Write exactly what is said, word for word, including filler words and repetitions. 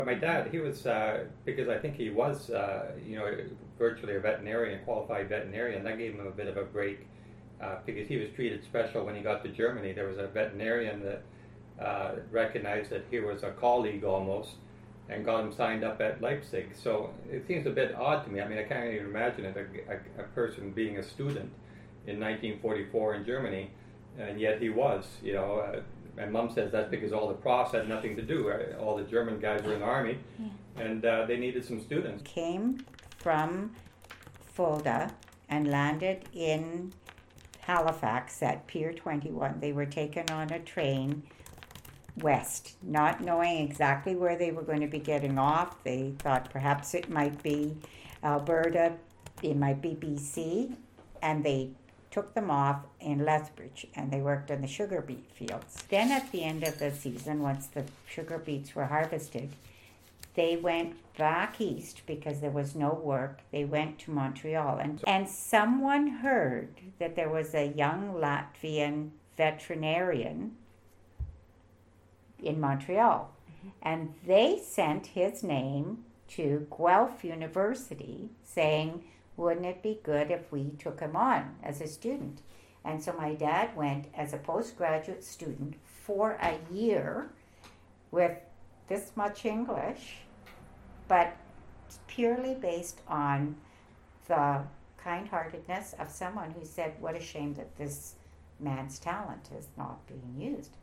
My dad, he was, uh, because I think he was, uh, you know, virtually a veterinarian, a qualified veterinarian. That gave him a bit of a break uh, because he was treated special when he got to Germany. There was a veterinarian that uh, recognized that he was a colleague almost and got him signed up at Leipzig. So it seems a bit odd to me. I mean, I can't even imagine it, a, a, a person being a student in nineteen forty-four in Germany, and yet he was, you know. Uh, My mom says that's because all the profs had nothing to do. Right? All the German guys were in the army, yeah. and uh, they needed some students. Came from Fulda and landed in Halifax at Pier twenty-one. They were taken on a train west, not knowing exactly where they were going to be getting off. They thought perhaps it might be Alberta, it might be B C, and they took them off in Lethbridge, and they worked on the sugar beet fields. Then at the end of the season, once the sugar beets were harvested, they went back east because there was no work. They went to Montreal, and, and someone heard that there was a young Latvian veterinarian in Montreal, mm-hmm. and they sent his name to Guelph University saying, wouldn't it be good if we took him on as a student? And so my dad went as a postgraduate student for a year with this much English, but purely based on the kind-heartedness of someone who said, what a shame that this man's talent is not being used.